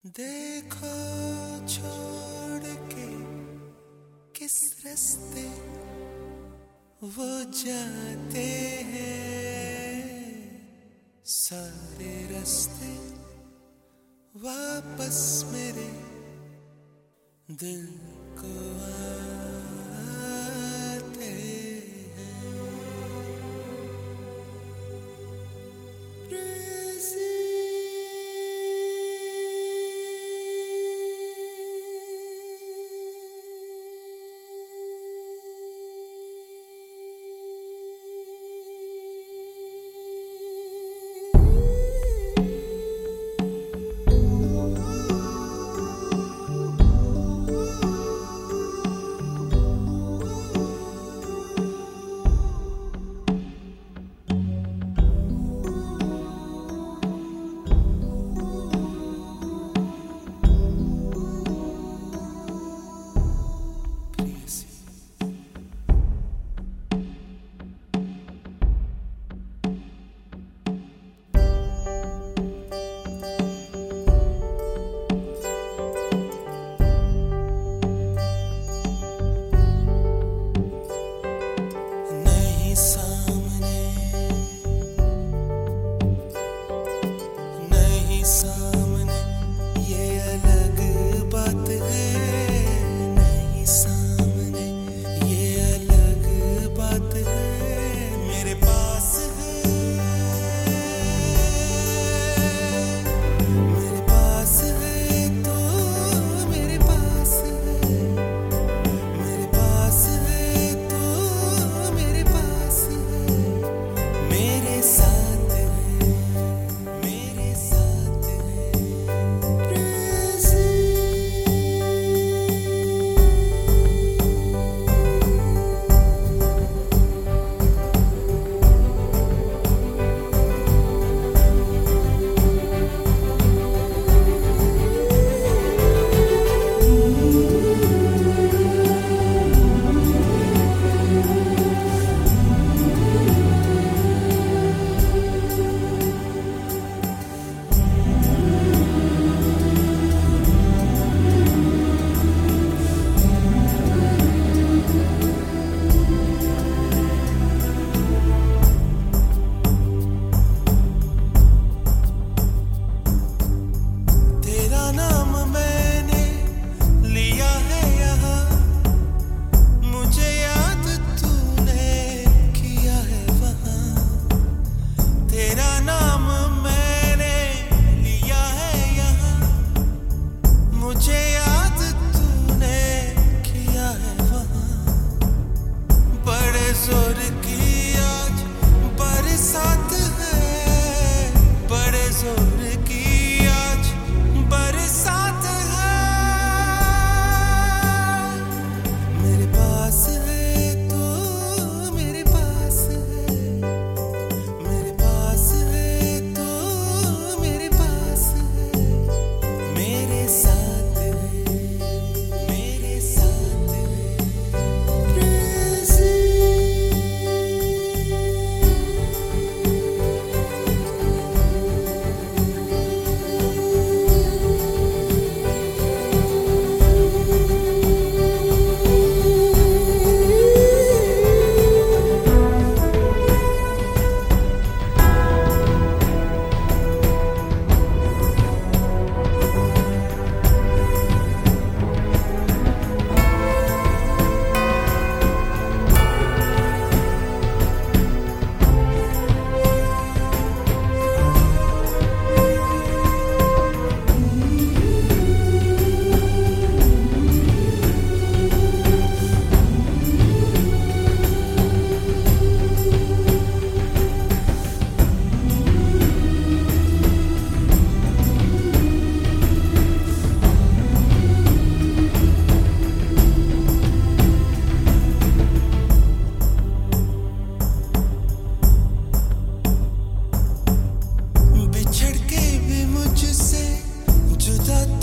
देखो छोड़ के किस रास्ते वो जाते हैं, सारे रास्ते वापस मेरे दिल को आते हैं। सामने ये अलग बात है, नहीं सामने ये अलग बात है। मेरे पास है, मेरे पास है तो मेरे पास है, मेरे पास है तो मेरे पास है, मेरे साथ है, मेरे साथ। जोर की आज बरसात है, बड़े जोर की आज बरसात है। मेरे पास है तो मेरे पास है, मेरे पास है तो मेरे पास है, मेरे साथ है, मेरे साथ है। जुदा